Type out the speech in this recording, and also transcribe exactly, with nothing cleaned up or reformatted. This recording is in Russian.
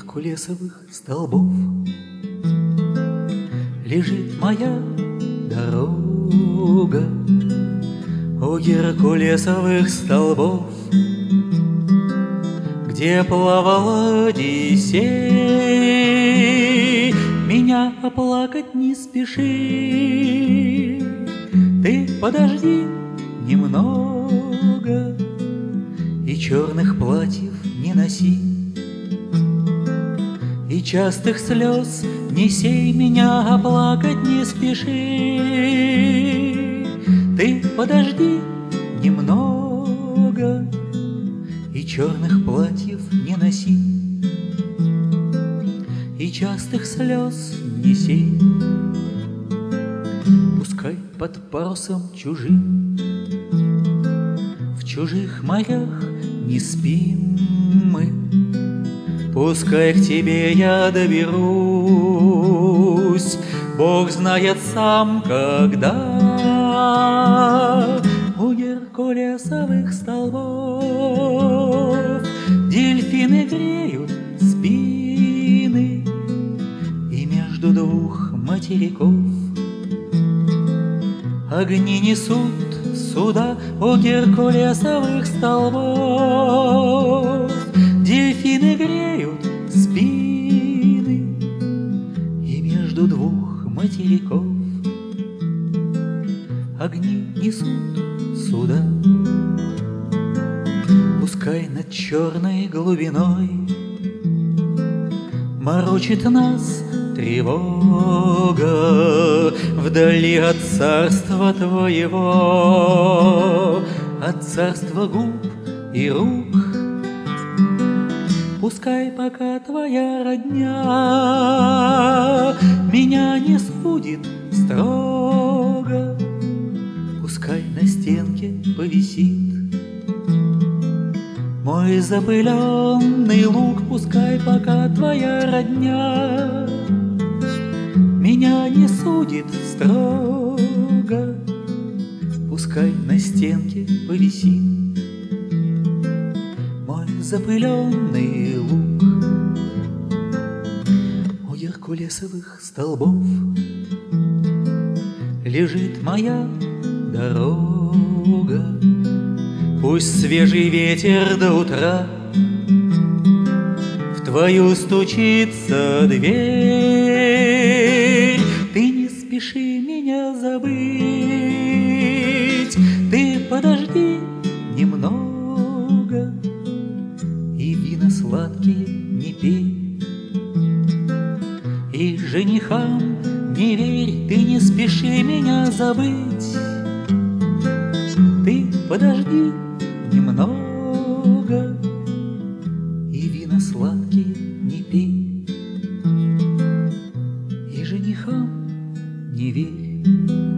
геркулесовых столбов лежит моя дорога. У геркулесовых столбов, где плавал Одиссей, меня оплакать не спеши. Ты подожди немного и черных платьев не носи, и частых слез не сей, меня оплакать не спеши. Ты подожди немного и черных платьев не носи, и частых слез не сей. Пускай под парусом чужим в чужих морях не спим мы, пускай к тебе я доберусь, Бог знает сам когда. У геркулесовых столбов дельфины греют спины, и между двух материков огни несут суда. У геркулесовых столбов дельфины греют спины, и между двух материков огни несут суда. Пускай над черной глубиной морочит нас тревога, вдали от царства твоего, от царства губ и рук. Пускай пока твоя родня меня не судит строго, пускай на стенке повисит мой запыленный лук. Пускай пока твоя родня меня не судит строго, пускай на стенке повисит мой запыленный лук. У геркулесовых столбов лежит моя дорога. Пусть свежий ветер до утра в твою стучится дверь. Ты не спеши меня забыть, ты подожди немного и вина сладкие не пей, и женихам не верь. Ты не спеши меня забыть, ты подожди немного и вина сладкие не пей, и женихам не верь.